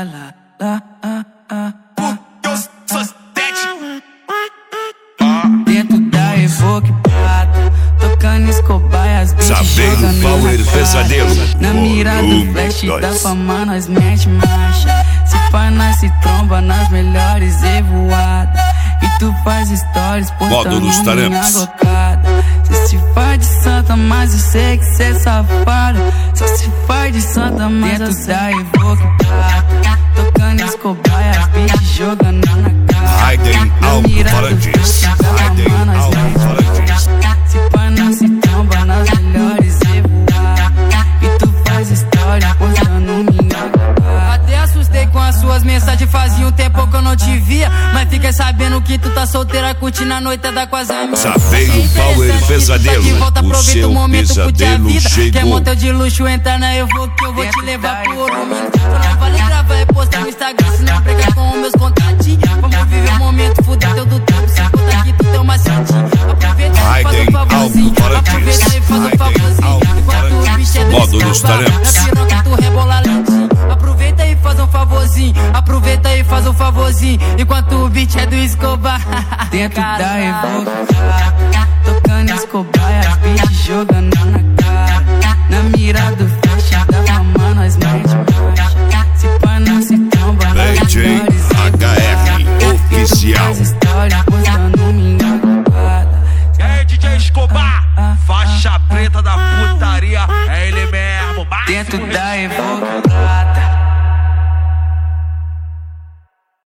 lá, lá, dentro da Evoque Prata, tocando Escobar, as bitches jogando Power Pesadelo. na mira do flash da fama, nós mete marcha. Se pá, nós se tromba nas melhores evoadas. E tu faz stories postando minha gocada. Cê se faz de santa, mas eu sei que cê é safado. Só se faz de santa, mas dentro da Evoque Prata, tocando Escobar, as bitches jogando na cara. Raiden Alto-Falantes. Se pá, nós se tromba nas melhores evoadas. E tu faz stories postando minha gocada. Até assustei com as suas mensagens, fazia um tempo que eu não te via. Mas fiquei sabendo que tu tá solteira, curtindo a noitada com as amigas. Saveiro Power Pesadelo. De volta, O aproveita seu o momento, curte a pesadelo vida. Quer chegou. motel de luxo, entra na Evoque que eu vou te levar por um minuto. Só não vale gravar e postar no Instagram, se não brigar com os meus contatinhos. Vamos viver o momento, fuder teu do tempo. Se conta que tu tem uma cintinha. Aproveita e faz um favorzinho. Aproveita e faz um favorzinho. Enquanto o bicho é do Modo nos Escobar, talentos. na piroca tu rebola lentinho. Aproveita e faz um favorzinho. Aproveita e faz um favorzinho. Enquanto o beat é do Escobar. Dentro da Evoque Prata, tocando Escobar, as bitches jogando na cara. Na mira do flash da fama, nós mete marcha. Se pá, nós se tromba nas DJ melhores HR evoadas. Oficial. E tu faz stories